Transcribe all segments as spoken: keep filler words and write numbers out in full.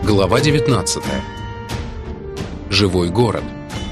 Глава девятнадцатая. Живой город.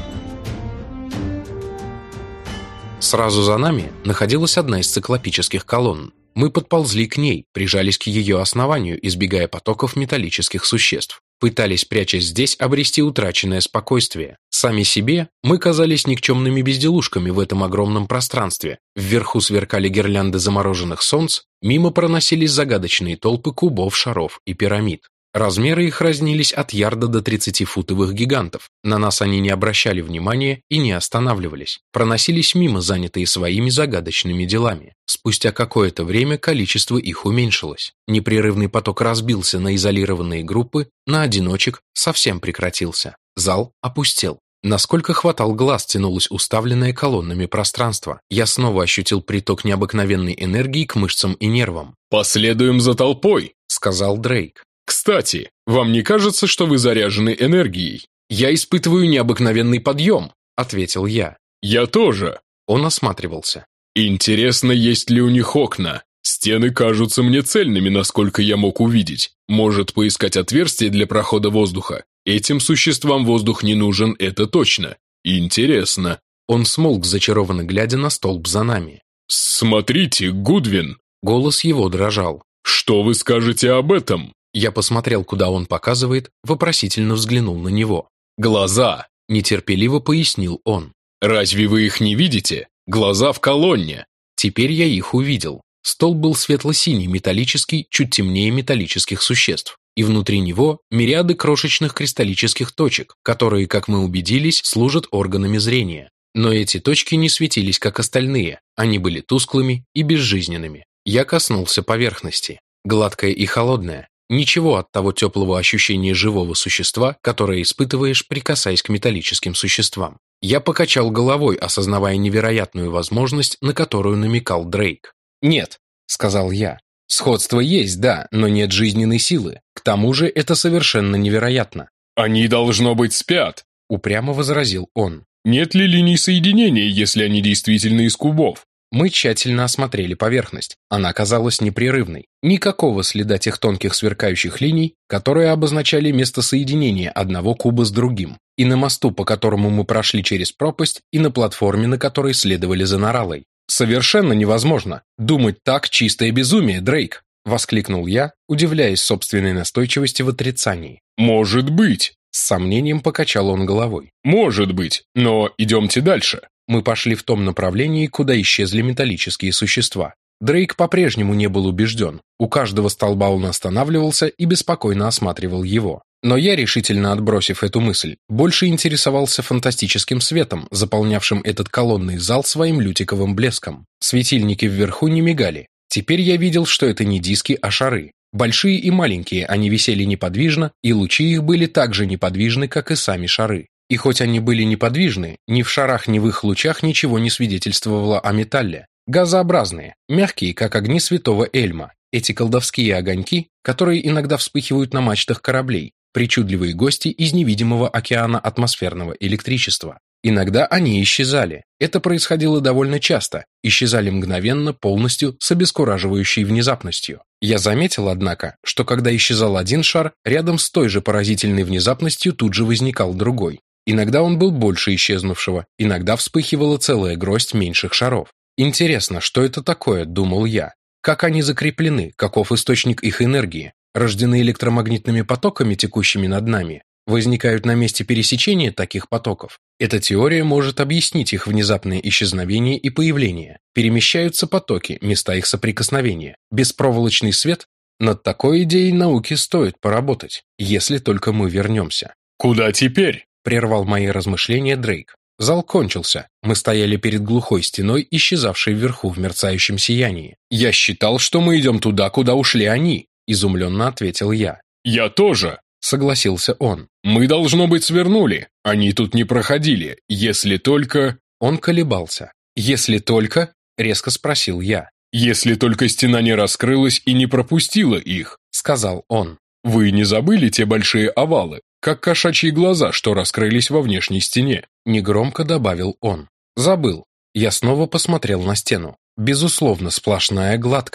Сразу за нами находилась одна из циклопических колонн. Мы подползли к ней, прижались к ее основанию, избегая потоков металлических существ. Пытались, прячась здесь, обрести утраченное спокойствие. Сами себе мы казались никчемными безделушками в этом огромном пространстве. Вверху сверкали гирлянды замороженных солнц, мимо проносились загадочные толпы кубов, шаров и пирамид. Размеры их разнились от ярда до тридцатифутовых гигантов. На нас они не обращали внимания и не останавливались. Проносились мимо, занятые своими загадочными делами. Спустя какое-то время количество их уменьшилось. Непрерывный поток разбился на изолированные группы, на одиночек совсем прекратился. Зал опустел. Насколько хватал глаз, тянулось уставленное колоннами пространство. Я снова ощутил приток необыкновенной энергии к мышцам и нервам. «Последуем за толпой», — сказал Дрейк. «Кстати, вам не кажется, что вы заряжены энергией?» «Я испытываю необыкновенный подъем», — ответил я. «Я тоже». Он осматривался. «Интересно, есть ли у них окна? Стены кажутся мне цельными, насколько я мог увидеть. Может, поискать отверстие для прохода воздуха? Этим существам воздух не нужен, это точно. Интересно». Он смолк, зачарованно глядя на столб за нами. «Смотрите, Гудвин!» Голос его дрожал. «Что вы скажете об этом?» Я посмотрел, куда он показывает, вопросительно взглянул на него. «Глаза!» – нетерпеливо пояснил он. «Разве вы их не видите? Глаза в колонне!» Теперь я их увидел. Столб был светло-синий, металлический, чуть темнее металлических существ. И внутри него мириады крошечных кристаллических точек, которые, как мы убедились, служат органами зрения. Но эти точки не светились, как остальные. Они были тусклыми и безжизненными. Я коснулся поверхности. Гладкая и холодная. Ничего от того теплого ощущения живого существа, которое испытываешь, прикасаясь к металлическим существам. Я покачал головой, осознавая невероятную возможность, на которую намекал Дрейк. «Нет», — сказал я. «Сходство есть, да, но нет жизненной силы. К тому же это совершенно невероятно». «Они, должно быть, спят», — упрямо возразил он. «Нет ли линий соединения, если они действительно из кубов?» Мы тщательно осмотрели поверхность. Она казалась непрерывной. Никакого следа тех тонких сверкающих линий, которые обозначали место соединения одного куба с другим. И на мосту, по которому мы прошли через пропасть, и на платформе, на которой следовали за Наралой. «Совершенно невозможно! Думать так — чистое безумие, Дрейк!» — воскликнул я, удивляясь собственной настойчивости в отрицании. «Может быть!» — с сомнением покачал он головой. «Может быть, но идемте дальше!» Мы пошли в том направлении, куда исчезли металлические существа. Дрейк по-прежнему не был убежден. У каждого столба он останавливался и беспокойно осматривал его. Но я, решительно отбросив эту мысль, больше интересовался фантастическим светом, заполнявшим этот колонный зал своим лютиковым блеском. Светильники вверху не мигали. Теперь я видел, что это не диски, а шары. Большие и маленькие, они висели неподвижно, и лучи их были так же неподвижны, как и сами шары. И хоть они были неподвижны, ни в шарах, ни в их лучах ничего не свидетельствовало о металле. Газообразные, мягкие, как огни святого Эльма. Эти колдовские огоньки, которые иногда вспыхивают на мачтах кораблей, причудливые гости из невидимого океана атмосферного электричества. Иногда они исчезали. Это происходило довольно часто. Исчезали мгновенно, полностью, с обескураживающей внезапностью. Я заметил, однако, что когда исчезал один шар, рядом с той же поразительной внезапностью тут же возникал другой. Иногда он был больше исчезнувшего, иногда вспыхивала целая гроздь меньших шаров. Интересно, что это такое, думал я. Как они закреплены, каков источник их энергии? Рождены электромагнитными потоками, текущими над нами? Возникают на месте пересечения таких потоков? Эта теория может объяснить их внезапное исчезновение и появление. Перемещаются потоки, места их соприкосновения. Беспроволочный свет? Над такой идеей науки стоит поработать, если только мы вернемся. «Куда теперь?» — прервал мои размышления Дрейк. Зал кончился. Мы стояли перед глухой стеной, исчезавшей вверху в мерцающем сиянии. «Я считал, что мы идем туда, куда ушли они», — изумленно ответил я. «Я тоже», — согласился он. «Мы, должно быть, свернули. Они тут не проходили, если только...» Он колебался. «Если только...» — резко спросил я. «Если только стена не раскрылась и не пропустила их», — сказал он. «Вы не забыли те большие овалы, как кошачьи глаза, что раскрылись во внешней стене?» Негромко добавил он. «Забыл». Я снова посмотрел на стену. Безусловно, сплошная, гладкая.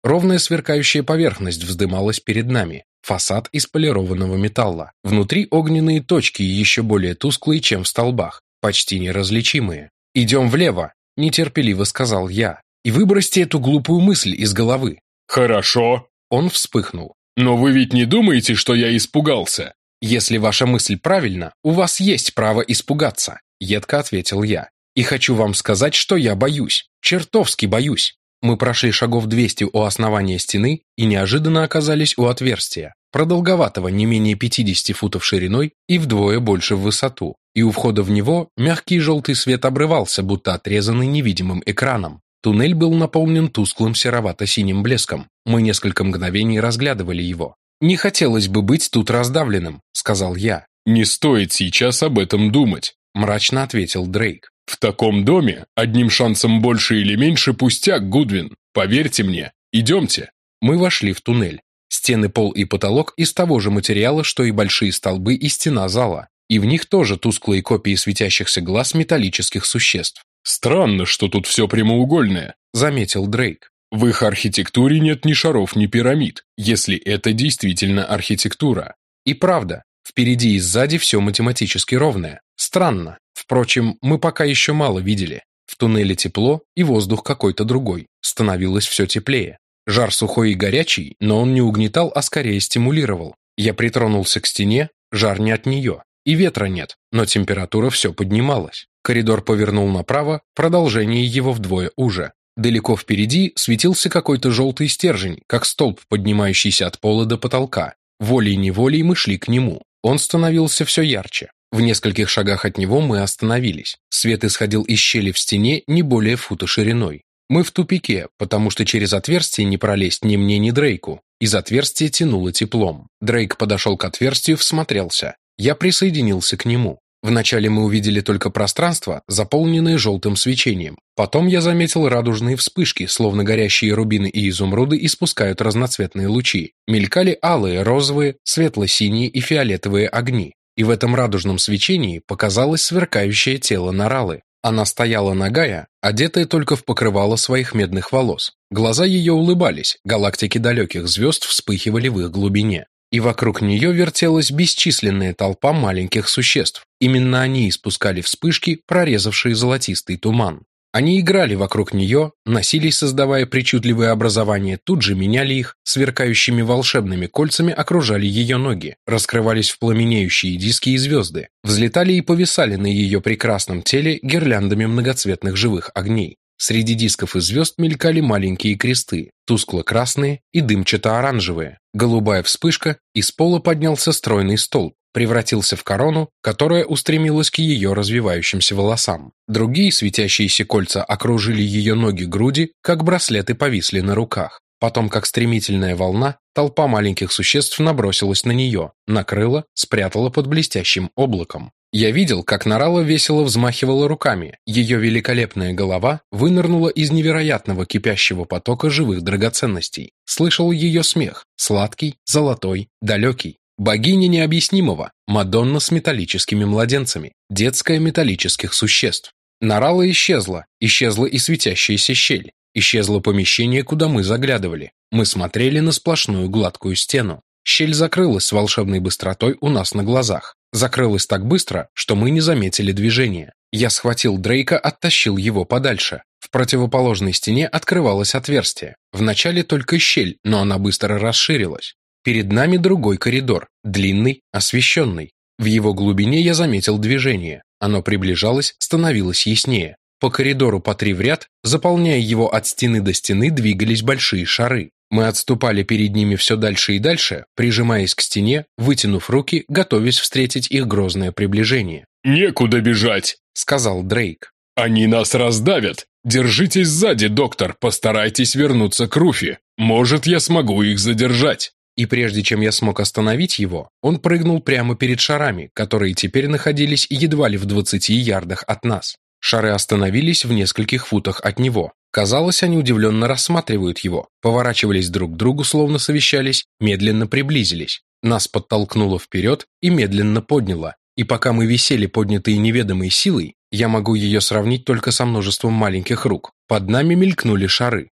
Ровная сверкающая поверхность вздымалась перед нами, фасад из полированного металла. Внутри огненные точки, еще более тусклые, чем в столбах, почти неразличимые. «Идем влево», – нетерпеливо сказал я. «И выбросьте эту глупую мысль из головы». «Хорошо». Он вспыхнул. «Но вы ведь не думаете, что я испугался?» «Если ваша мысль правильна, у вас есть право испугаться», – едко ответил я. «И хочу вам сказать, что я боюсь. Чертовски боюсь». Мы прошли шагов двести у основания стены и неожиданно оказались у отверстия, продолговатого не менее пятидесяти футов шириной и вдвое больше в высоту. И у входа в него мягкий желтый свет обрывался, будто отрезанный невидимым экраном. Туннель был наполнен тусклым серовато-синим блеском. Мы несколько мгновений разглядывали его. «Не хотелось бы быть тут раздавленным», — сказал я. «Не стоит сейчас об этом думать», — мрачно ответил Дрейк. «В таком доме одним шансом больше или меньше пустяк, Гудвин. Поверьте мне. Идемте». Мы вошли в туннель. Стены, пол и потолок из того же материала, что и большие столбы и стена зала. И в них тоже тусклые копии светящихся глаз металлических существ. «Странно, что тут все прямоугольное», — заметил Дрейк. «В их архитектуре нет ни шаров, ни пирамид, если это действительно архитектура». И правда, впереди и сзади все математически ровное. Странно. Впрочем, мы пока еще мало видели. В туннеле тепло, и воздух какой-то другой. Становилось все теплее. Жар сухой и горячий, но он не угнетал, а скорее стимулировал. Я притронулся к стене, жар не от нее. И ветра нет, но температура все поднималась. Коридор повернул направо, продолжение его вдвое уже. Далеко впереди светился какой-то желтый стержень, как столб, поднимающийся от пола до потолка. Волей-неволей мы шли к нему. Он становился все ярче. В нескольких шагах от него мы остановились. Свет исходил из щели в стене не более фута шириной. Мы в тупике, потому что через отверстие не пролезть ни мне, ни Дрейку. Из отверстия тянуло теплом. Дрейк подошел к отверстию, всмотрелся. Я присоединился к нему. Вначале мы увидели только пространство, заполненное желтым свечением. Потом я заметил радужные вспышки, словно горящие рубины и изумруды испускают разноцветные лучи. Мелькали алые, розовые, светло-синие и фиолетовые огни. И в этом радужном свечении показалось сверкающее тело Наралы. Она стояла нагая, одетая только в покрывало своих медных волос. Глаза ее улыбались, галактики далеких звезд вспыхивали в их глубине. И вокруг нее вертелась бесчисленная толпа маленьких существ. Именно они испускали вспышки, прорезавшие золотистый туман. Они играли вокруг нее, носились, создавая причудливые образования, тут же меняли их, сверкающими волшебными кольцами окружали ее ноги, раскрывались в пламенеющие диски и звезды, взлетали и повисали на ее прекрасном теле гирляндами многоцветных живых огней. Среди дисков и звезд мелькали маленькие кресты, тускло-красные и дымчато-оранжевые. Голубая вспышка, из пола поднялся стройный столб, превратился в корону, которая устремилась к ее развивающимся волосам. Другие светящиеся кольца окружили ее ноги-груди, как браслеты повисли на руках. Потом, как стремительная волна, толпа маленьких существ набросилась на нее, накрыла, спрятала под блестящим облаком. Я видел, как Нарала весело взмахивала руками. Ее великолепная голова вынырнула из невероятного кипящего потока живых драгоценностей. Слышал ее смех, сладкий, золотой, далекий. Богиня необъяснимого, Мадонна с металлическими младенцами, детская металлических существ. Нарала исчезла, исчезла и светящаяся щель, исчезло помещение, куда мы заглядывали. Мы смотрели на сплошную гладкую стену. Щель закрылась с волшебной быстротой у нас на глазах. Закрылась так быстро, что мы не заметили движения. Я схватил Дрейка, оттащил его подальше. В противоположной стене открывалось отверстие. Вначале только щель, но она быстро расширилась. Перед нами другой коридор, длинный, освещенный. В его глубине я заметил движение. Оно приближалось, становилось яснее. По коридору по три в ряд, заполняя его от стены до стены, двигались большие шары. Мы отступали перед ними все дальше и дальше, прижимаясь к стене, вытянув руки, готовясь встретить их грозное приближение. «Некуда бежать», — сказал Дрейк. «Они нас раздавят. Держитесь сзади, доктор, постарайтесь вернуться к Руфи. Может, я смогу их задержать». И прежде чем я смог остановить его, он прыгнул прямо перед шарами, которые теперь находились едва ли в двадцати ярдах от нас. Шары остановились в нескольких футах от него. Казалось, они удивленно рассматривают его, поворачивались друг к другу, словно совещались, медленно приблизились. Нас подтолкнуло вперед и медленно подняло. И пока мы висели поднятые неведомой силой, я могу ее сравнить только со множеством маленьких рук. Под нами мелькнули шары.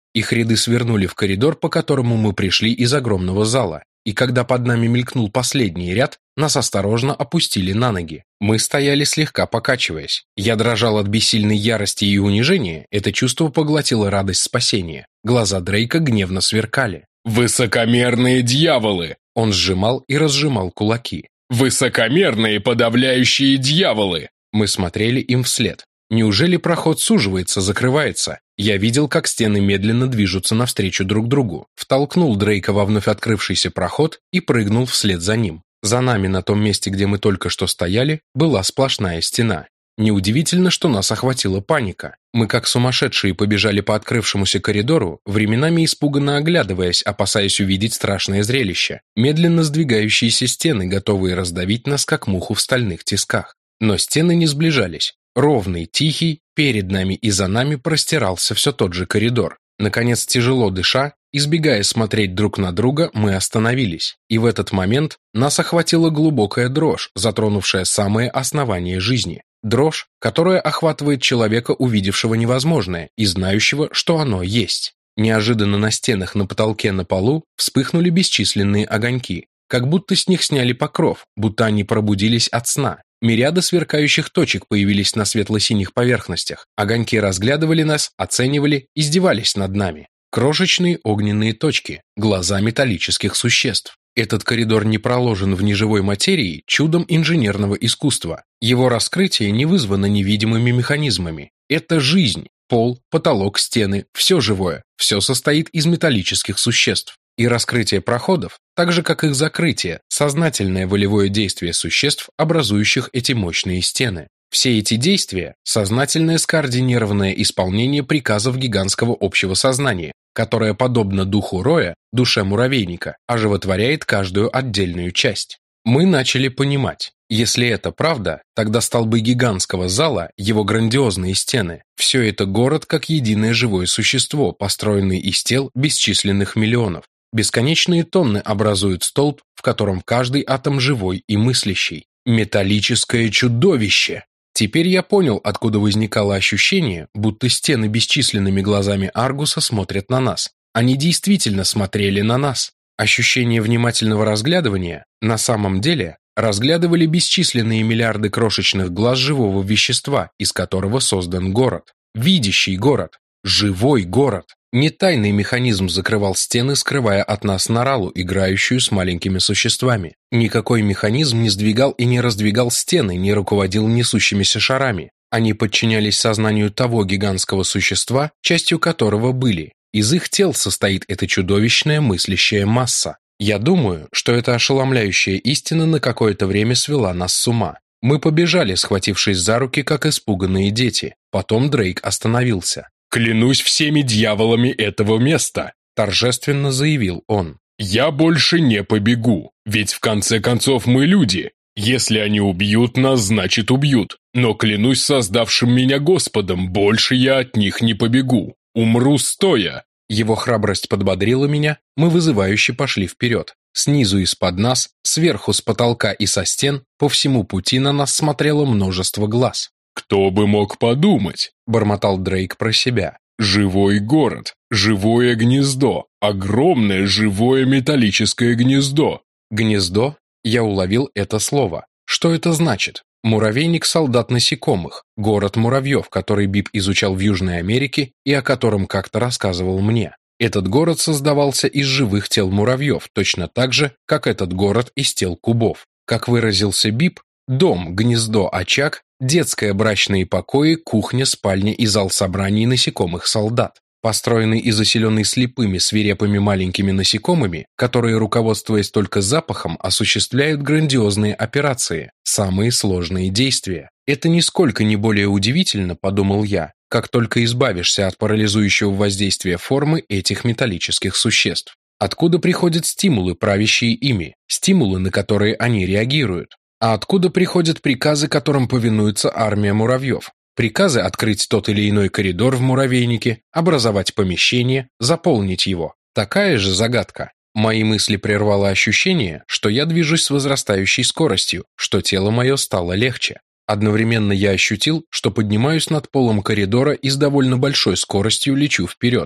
Их ряды свернули в коридор, по которому мы пришли из огромного зала, и когда под нами мелькнул последний ряд, нас осторожно опустили на ноги. Мы стояли слегка покачиваясь. Я дрожал от бессильной ярости и унижения, это чувство поглотило радость спасения. Глаза Дрейка гневно сверкали. «Высокомерные дьяволы!» Он сжимал и разжимал кулаки. «Высокомерные подавляющие дьяволы!» Мы смотрели им вслед. Неужели проход суживается, закрывается? Я видел, как стены медленно движутся навстречу друг другу. Втолкнул Дрейка во вновь открывшийся проход и прыгнул вслед за ним. За нами, на том месте, где мы только что стояли, была сплошная стена. Неудивительно, что нас охватила паника. Мы как сумасшедшие побежали по открывшемуся коридору, временами испуганно оглядываясь, опасаясь увидеть страшное зрелище. Медленно сдвигающиеся стены, готовые раздавить нас, как муху в стальных тисках. Но стены не сближались. Ровный, тихий, перед нами и за нами простирался все тот же коридор. Наконец, тяжело дыша, избегая смотреть друг на друга, мы остановились. И в этот момент нас охватила глубокая дрожь, затронувшая самое основание жизни. Дрожь, которая охватывает человека, увидевшего невозможное и знающего, что оно есть. Неожиданно на стенах, на потолке, на полу вспыхнули бесчисленные огоньки, как будто с них сняли покров, будто они пробудились от сна. Мириады сверкающих точек появились на светло-синих поверхностях. Огоньки разглядывали нас, оценивали, издевались над нами. Крошечные огненные точки, глаза металлических существ. Этот коридор не проложен в неживой материи чудом инженерного искусства. Его раскрытие не вызвано невидимыми механизмами. Это жизнь. Пол, потолок, стены, все живое, все состоит из металлических существ. И раскрытие проходов, так же как их закрытие, сознательное волевое действие существ, образующих эти мощные стены. Все эти действия – сознательное скоординированное исполнение приказов гигантского общего сознания, которое, подобно духу роя, душе муравейника, оживотворяет каждую отдельную часть. Мы начали понимать, если это правда, тогда столбы гигантского зала, его грандиозные стены – все это город как единое живое существо, построенный из тел бесчисленных миллионов. Бесконечные тонны образуют столб, в котором каждый атом живой и мыслящий. Металлическое чудовище! Теперь я понял, откуда возникало ощущение, будто стены бесчисленными глазами Аргуса смотрят на нас. Они действительно смотрели на нас. Ощущение внимательного разглядывания на самом деле разглядывали бесчисленные миллиарды крошечных глаз живого вещества, из которого создан город. Видящий город. Живой город. Не тайный механизм закрывал стены, скрывая от нас Наралу, играющую с маленькими существами. Никакой механизм не сдвигал и не раздвигал стены, не руководил несущимися шарами. Они подчинялись сознанию того гигантского существа, частью которого были. Из их тел состоит эта чудовищная мыслящая масса. Я думаю, что эта ошеломляющая истина на какое-то время свела нас с ума. Мы побежали, схватившись за руки, как испуганные дети. Потом Дрейк остановился. «Клянусь всеми дьяволами этого места», – торжественно заявил он. «Я больше не побегу, ведь в конце концов мы люди. Если они убьют нас, значит убьют. Но клянусь создавшим меня Господом, больше я от них не побегу. Умру стоя». Его храбрость подбодрила меня, мы вызывающе пошли вперед. Снизу из-под нас, сверху с потолка и со стен, по всему пути на нас смотрело множество глаз. «Кто бы мог подумать?» – бормотал Дрейк про себя. «Живой город, живое гнездо, огромное живое металлическое гнездо». «Гнездо?» Я уловил это слово. Что это значит? Муравейник солдат насекомых, город муравьев, который Бип изучал в Южной Америке и о котором как-то рассказывал мне. Этот город создавался из живых тел муравьев, точно так же, как этот город из тел кубов. Как выразился Бип, дом, гнездо, очаг, детская брачные покои, кухня, спальня и зал собраний насекомых солдат. Построенный и заселенный слепыми, свирепыми маленькими насекомыми, которые, руководствуясь только запахом, осуществляют грандиозные операции, самые сложные действия. Это нисколько не более удивительно, подумал я, как только избавишься от парализующего воздействия формы этих металлических существ. Откуда приходят стимулы, правящие ими, стимулы, на которые они реагируют? А откуда приходят приказы, которым повинуется армия муравьев? Приказы открыть тот или иной коридор в муравейнике, образовать помещение, заполнить его. Такая же загадка. Мои мысли прервало ощущение, что я движусь с возрастающей скоростью, что тело мое стало легче. Одновременно я ощутил, что поднимаюсь над полом коридора и с довольно большой скоростью лечу вперед.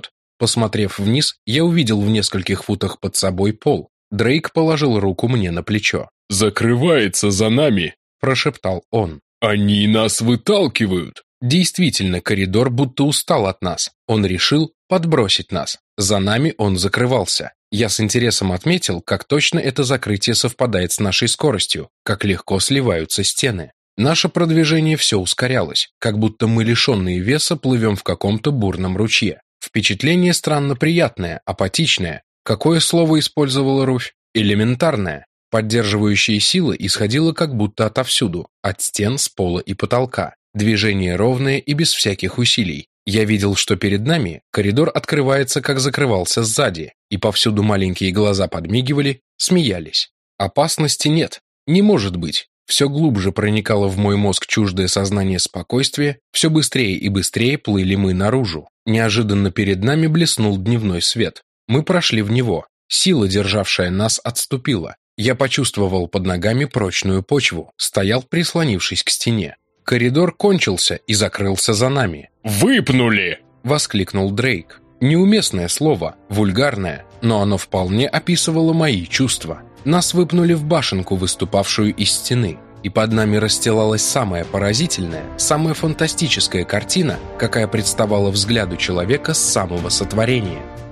Посмотрев вниз, я увидел в нескольких футах под собой пол. Дрейк положил руку мне на плечо. «Закрывается за нами», – прошептал он. «Они нас выталкивают». Действительно, коридор будто устал от нас. Он решил подбросить нас. За нами он закрывался. Я с интересом отметил, как точно это закрытие совпадает с нашей скоростью, как легко сливаются стены. Наше продвижение все ускорялось, как будто мы, лишенные веса, плывем в каком-то бурном ручье. Впечатление странно приятное, апатичное. Какое слово использовала Руфь? Элементарное. Поддерживающая сила исходила как будто отовсюду, от стен, с пола и потолка. Движение ровное и без всяких усилий. Я видел, что перед нами коридор открывается, как закрывался сзади, и повсюду маленькие глаза подмигивали, смеялись. Опасности нет, не может быть. Все глубже проникало в мой мозг чуждое сознание спокойствия, все быстрее и быстрее плыли мы наружу. Неожиданно перед нами блеснул дневной свет. Мы прошли в него. Сила, державшая нас, отступила. Я почувствовал под ногами прочную почву, стоял, прислонившись к стене. Коридор кончился и закрылся за нами. «Выпнули!» – воскликнул Дрейк. Неуместное слово, вульгарное, но оно вполне описывало мои чувства. Нас выпнули в башенку, выступавшую из стены, и под нами расстилалась самая поразительная, самая фантастическая картина, какая представала взгляду человека с самого сотворения.